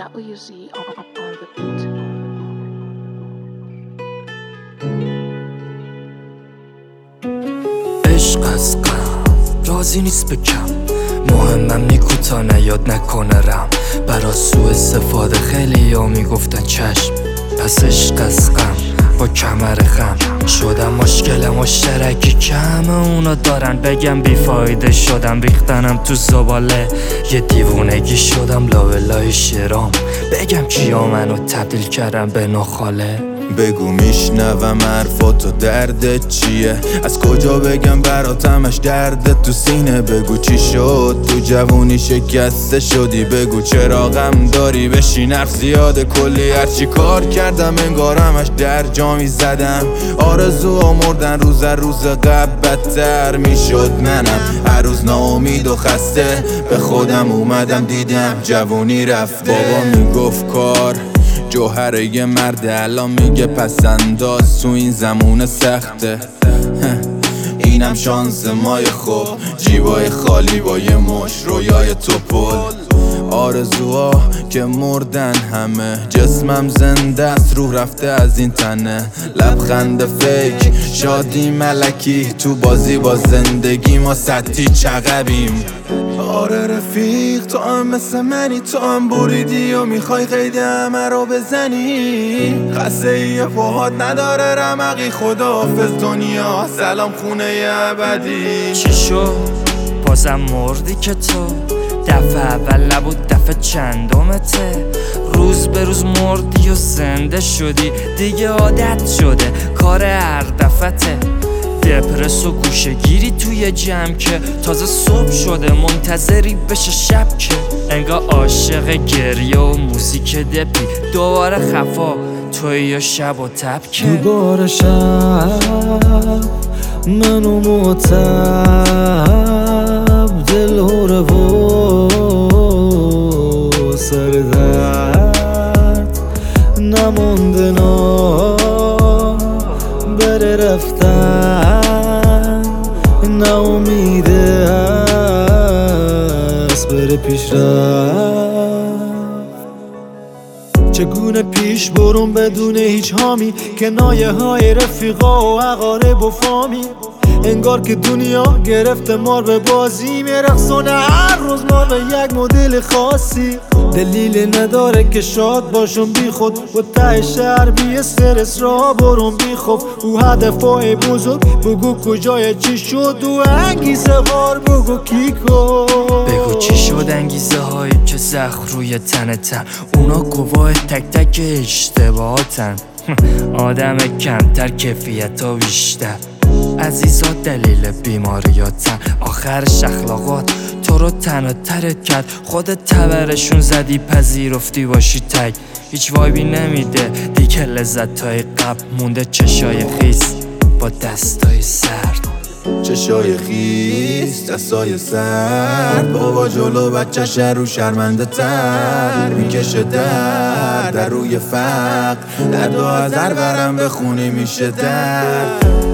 WZ on the beat. عشق از غم رازی نیست بکم، مهمم نی کوتا نیاد نکنه رم. برا سوء استفاده خیلی ها میگفتن چشم، پس عشق از غم با کمر خم شدم. مشکل مشترکی کم اونا دارن، بگم بیفایده شدم ریختنم تو زباله. یه دیوونگی شدم لابلای شرام، بگم کیا منو تبدیل کردم به نخاله. بگو میشنوم حرفاتو، دردت چیه؟ از کجا بگم براتمش دردت تو سینه؟ بگو چی شد تو جوونی شکسته شدی؟ بگو چرا غم داری؟ بشین حرف زیاده کلی هرچی کار کردم انگارمش در جامی زدم. آرزوها مردن روز روز قبل بدتر میشد. منم هر روز ناامید و خسته به خودم اومدم دیدم جوونی رفته. بابا میگفت کار جوهر یه مرد، الان میگه پسنداز تو این زمون سخته. اینم شانس مای خوب، جیبای خالی با یه مش رویای توپل. آرزوها که مردن همه، جسمم زنده است روح رفته از این تنه. لبخند فیک شادی ملکی، تو بازی با زندگی ما سطحی چقبیم. آره رفیق تو هم مثل منی، تو هم بریدی و میخوای قید همه رو بزنی. خسته ای پاهات نداره رمقی، خداحافظ دنیا سلام خونه ابدی. چی شد؟ بازم مردی که تو دفعه اول نبود دفعه چندمته. روز به روز مردی و زنده شدی، دیگه عادت شده کار هر دفعته. دپرس و گوشه گیری توی جمع که تازه صبح شده منتظری بشه شب که انگار عاشق گریه و موزیک دپی. دوباره خفا توی یا شب و تب که دوباره شب منو متب دلوره و سر درد نمونده نا بره رفتن نه امیده هست بره پیش رفت. چگونه پیش برون بدون هیچ حامی، کنایه های رفیقا و اقارب و فامی. انگار که دنیا گرفته مار به بازی، میرقصونه هر روز ما به یک مدل خاصی. دلیل نداره که شاد باشم بی خود، و ته شهر بی استرس را برون بی خوف. او هدفای بزرگ بگو کجای چی شد، و انگیزه غار بگو کی کن. بگو چی شد انگیزه هایی که زخم روی تنتن، اونا گواه تک تک اشتباهاتن. آدم کمتر کیفیت ها بیشتر، عزیزا دلیل بیماریاتن. آخرش اخلاقات تو رو تنها ترت کرد، خودت تبرشون زدی پذیرفتی باشی تک. هیچ وایبی نمیده دیگه لذتای قبل مونده، چشای خیس با دستای سرد. چشای خیس دستای سرد، بابا جلو بچه‌ش رو شرمنده تر میکشه در روی فقر. درد و از هر برم بخونی میشه درد.